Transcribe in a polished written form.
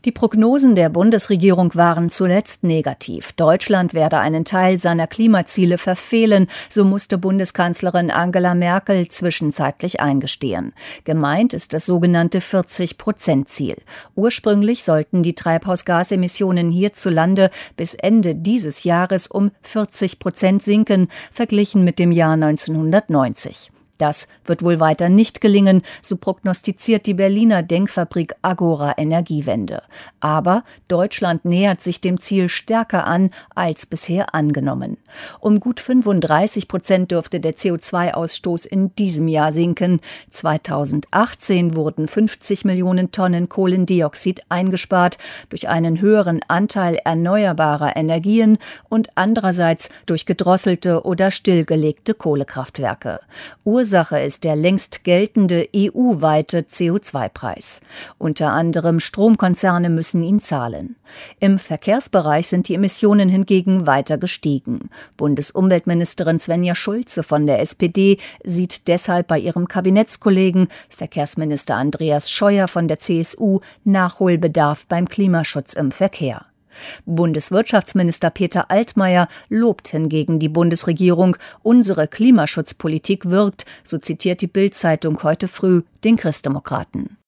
Die Prognosen der Bundesregierung waren zuletzt negativ. Deutschland werde einen Teil seiner Klimaziele verfehlen, so musste Bundeskanzlerin Angela Merkel zwischenzeitlich eingestehen. Gemeint ist das sogenannte 40%-Ziel. Ursprünglich sollten die Treibhausgasemissionen hierzulande bis Ende dieses Jahres um 40% sinken, verglichen mit dem Jahr 1990. Das wird wohl weiter nicht gelingen, so prognostiziert die Berliner Denkfabrik Agora Energiewende. Aber Deutschland nähert sich dem Ziel stärker an als bisher angenommen. Um gut 35% dürfte der CO2-Ausstoß in diesem Jahr sinken. 2018 wurden 50 Millionen Tonnen Kohlendioxid eingespart durch einen höheren Anteil erneuerbarer Energien und andererseits durch gedrosselte oder stillgelegte Kohlekraftwerke. Ursache ist der längst geltende EU-weite CO2-Preis. Unter anderem Stromkonzerne müssen ihn zahlen. Im Verkehrsbereich sind die Emissionen hingegen weiter gestiegen. Bundesumweltministerin Svenja Schulze von der SPD sieht deshalb bei ihrem Kabinettskollegen Verkehrsminister Andreas Scheuer von der CSU Nachholbedarf beim Klimaschutz im Verkehr. Bundeswirtschaftsminister Peter Altmaier lobt hingegen die Bundesregierung. Unsere Klimaschutzpolitik wirkt, so zitiert die Bild-Zeitung heute früh den Christdemokraten.